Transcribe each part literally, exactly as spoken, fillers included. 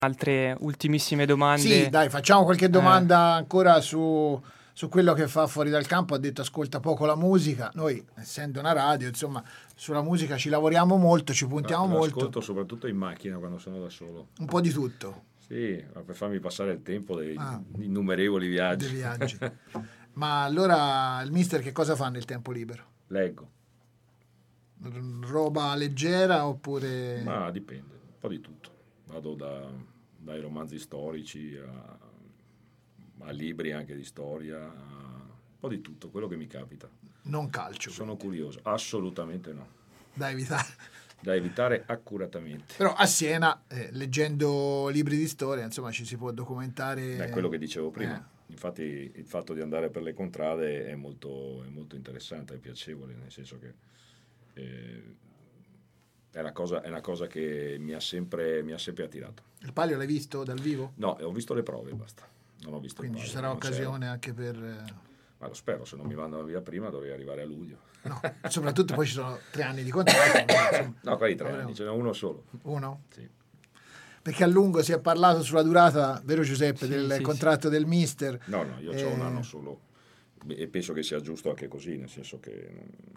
altre ultimissime domande. Sì, dai, facciamo qualche domanda eh. ancora su, su quello che fa fuori dal campo. Ha detto ascolta poco la musica. Noi, essendo una radio, insomma, sulla musica ci lavoriamo molto, ci puntiamo no, molto. Ascolto soprattutto in macchina quando sono da solo. Un po' di tutto. Sì, per farmi passare il tempo dei ah, innumerevoli viaggi. Dei viaggi. Ma allora il mister che cosa fa nel tempo libero? Leggo. Roba leggera oppure... Ma dipende, un po' di tutto. Vado da, dai romanzi storici a, a libri anche di storia, a, un po' di tutto, quello che mi capita. Non calcio. Sono quindi curioso, assolutamente no. Da evitare. Da evitare accuratamente. Però a Siena, eh, leggendo libri di storia, insomma, ci si può documentare... È quello che dicevo prima. Eh. Infatti il fatto di andare per le contrade è molto, è molto interessante, è piacevole, nel senso che eh, è, una cosa, è una cosa che mi ha, sempre, mi ha sempre attirato. Il Palio l'hai visto dal vivo? No, ho visto le prove, basta. Non ho visto Quindi il ci Palio, sarà occasione anche per... Ma lo spero, se non mi vanno via prima dovrei arrivare a luglio. No, soprattutto poi ci sono tre anni di contratto. Insomma, no, quali tre anni? Ce n'è uno solo. Uno? Sì. Perché a lungo si è parlato sulla durata, vero Giuseppe, sì, del sì, contratto sì. del mister. No, no, io eh... ho un anno solo e penso che sia giusto anche così, nel senso che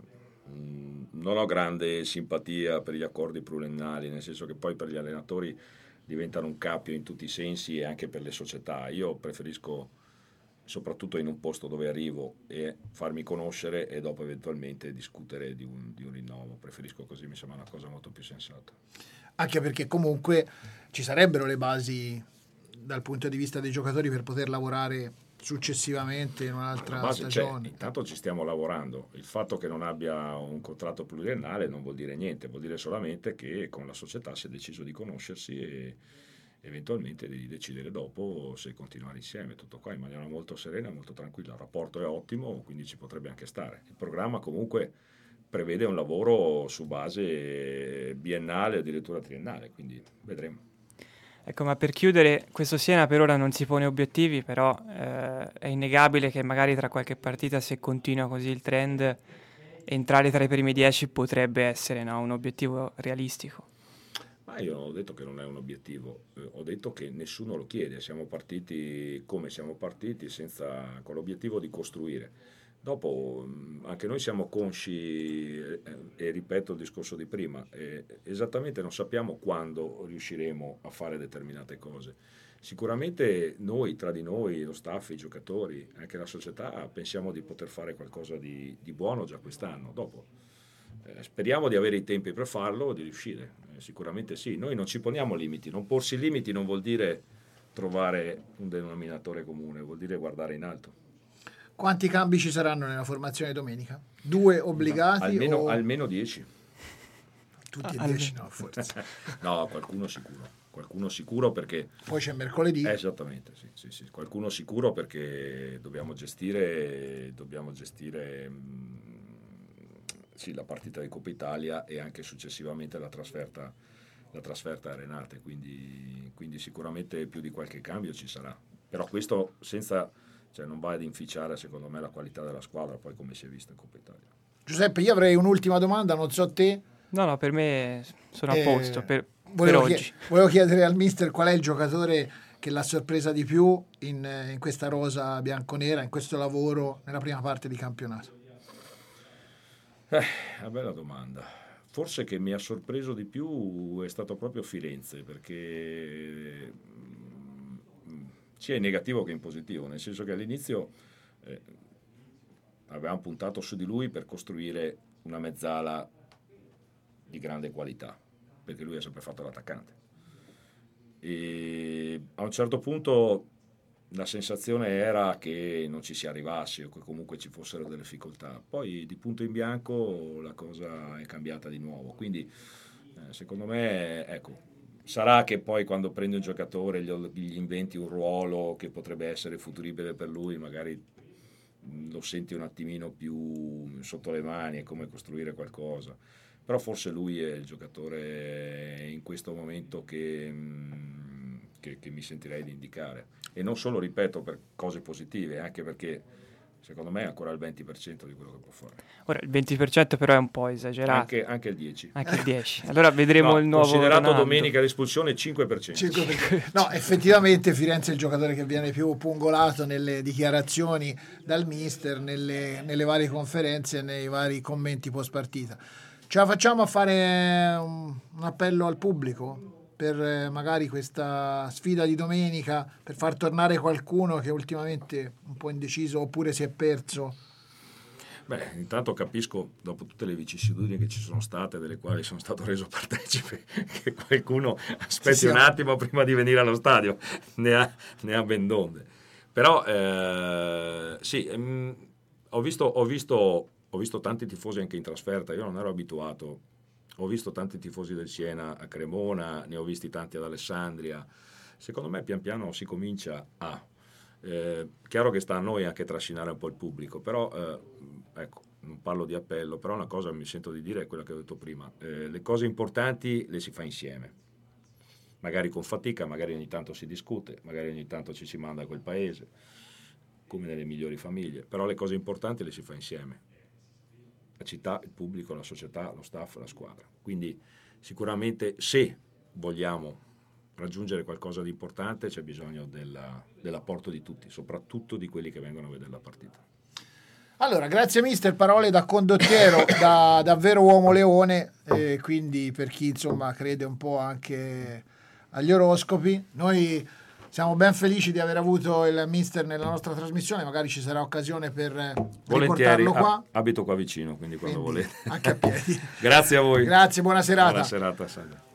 mh, non ho grande simpatia per gli accordi pluriennali, nel senso che poi per gli allenatori diventano un cappio in tutti i sensi e anche per le società. Io preferisco, soprattutto in un posto dove arrivo, e farmi conoscere e dopo eventualmente discutere di un, di un rinnovo. Preferisco così, mi sembra una cosa molto più sensata. Anche perché comunque ci sarebbero le basi dal punto di vista dei giocatori per poter lavorare successivamente in un'altra base stagione. C'è. Intanto ci stiamo lavorando. Il fatto che non abbia un contratto pluriennale non vuol dire niente, vuol dire solamente che con la società si è deciso di conoscersi e eventualmente di decidere dopo se continuare insieme, tutto qua in maniera molto serena, molto tranquilla. Il rapporto è ottimo, quindi ci potrebbe anche stare. Il programma comunque prevede un lavoro su base biennale o addirittura triennale, quindi vedremo. Ecco, ma per chiudere, questo Siena per ora non si pone obiettivi, però eh, è innegabile che magari tra qualche partita, se continua così il trend, entrare tra i primi dieci potrebbe essere, no, un obiettivo realistico. Ma io non ho detto che non è un obiettivo, eh, ho detto che nessuno lo chiede, siamo partiti come siamo partiti, senza, con l'obiettivo di costruire. Dopo anche noi siamo consci, eh, e ripeto il discorso di prima, eh, esattamente non sappiamo quando riusciremo a fare determinate cose. Sicuramente noi, tra di noi, lo staff, i giocatori, anche la società, pensiamo di poter fare qualcosa di, di buono già quest'anno. Dopo eh, speriamo di avere i tempi per farlo e di riuscire, eh, sicuramente sì. Noi non ci poniamo limiti, non porsi limiti non vuol dire trovare un denominatore comune, vuol dire guardare in alto. Quanti cambi ci saranno nella formazione domenica? Due obbligati? No, almeno, o... almeno dieci. Tutti e dieci no, forse. No, qualcuno sicuro. Qualcuno sicuro perché... Poi c'è mercoledì. Eh, esattamente, sì, sì, sì. Qualcuno sicuro perché dobbiamo gestire, dobbiamo gestire mh, sì, la partita di Coppa Italia e anche successivamente la trasferta, la trasferta a Renate, quindi, quindi sicuramente più di qualche cambio ci sarà. Però questo senza... Cioè non va ad inficiare secondo me la qualità della squadra, poi come si è visto in Coppa Italia. Giuseppe, io avrei un'ultima domanda, non so te. No, no, per me sono a eh, posto per, volevo per oggi. Chied- volevo chiedere al mister qual è il giocatore che l'ha sorpresa di più in, in questa rosa bianconera, in questo lavoro nella prima parte di campionato. Eh, una bella domanda. Forse che mi ha sorpreso di più è stato proprio Firenze, perché sia in negativo che in positivo, nel senso che all'inizio eh, avevamo puntato su di lui per costruire una mezzala di grande qualità, perché lui ha sempre fatto l'attaccante. E a un certo punto la sensazione era che non ci si arrivasse o che comunque ci fossero delle difficoltà. Poi di punto in bianco la cosa è cambiata di nuovo, quindi eh, secondo me, ecco, sarà che poi quando prendi un giocatore gli, gli inventi un ruolo che potrebbe essere futuribile per lui, magari lo senti un attimino più sotto le mani, è come costruire qualcosa. Però forse lui è il giocatore in questo momento che, che, che mi sentirei di indicare. E non solo, ripeto, per cose positive, anche perché secondo me è ancora il venti per cento di quello che può fare. Ora il venti per cento però è un po' esagerato. Anche, anche il dieci. Anche il dieci. Allora vedremo no, il nuovo considerato Ronaldo. domenica l'espulsione cinque per cento. cinque per cento. No, effettivamente Firenze è il giocatore che viene più pungolato nelle dichiarazioni dal mister, nelle, nelle varie conferenze e nei vari commenti post partita. Ce la facciamo a fare un, un appello al pubblico per eh, magari questa sfida di domenica, per far tornare qualcuno che ultimamente è un po' indeciso oppure si è perso? Beh, intanto capisco, dopo tutte le vicissitudini che ci sono state, delle quali sono stato reso partecipe, che qualcuno aspetti sì, un attimo prima di venire allo stadio, ne ha, ne ha ben donde. Però eh, sì, mh, ho visto, ho visto Ho visto tanti tifosi anche in trasferta, io non ero abituato, ho visto tanti tifosi del Siena a Cremona, ne ho visti tanti ad Alessandria. Secondo me pian piano si comincia a... Eh, chiaro che sta a noi anche trascinare un po' il pubblico, però eh, ecco, non parlo di appello, però una cosa mi sento di dire è quella che ho detto prima. Eh, le cose importanti le si fa insieme, magari con fatica, magari ogni tanto si discute, magari ogni tanto ci si manda a quel paese, come nelle migliori famiglie, però le cose importanti le si fa insieme. La città, il pubblico, la società, lo staff, la squadra. Quindi sicuramente se vogliamo raggiungere qualcosa di importante c'è bisogno della, dell'apporto di tutti, soprattutto di quelli che vengono a vedere la partita. Allora, grazie mister, parole da condottiero, da davvero uomo leone, eh, quindi per chi insomma crede un po' anche agli oroscopi, noi siamo ben felici di aver avuto il mister nella nostra trasmissione, magari ci sarà occasione per riportarlo qua. Abito qua vicino, quindi quando quindi, volete. Anche a piedi. Grazie a voi. Grazie, buona serata. Buona serata, salve.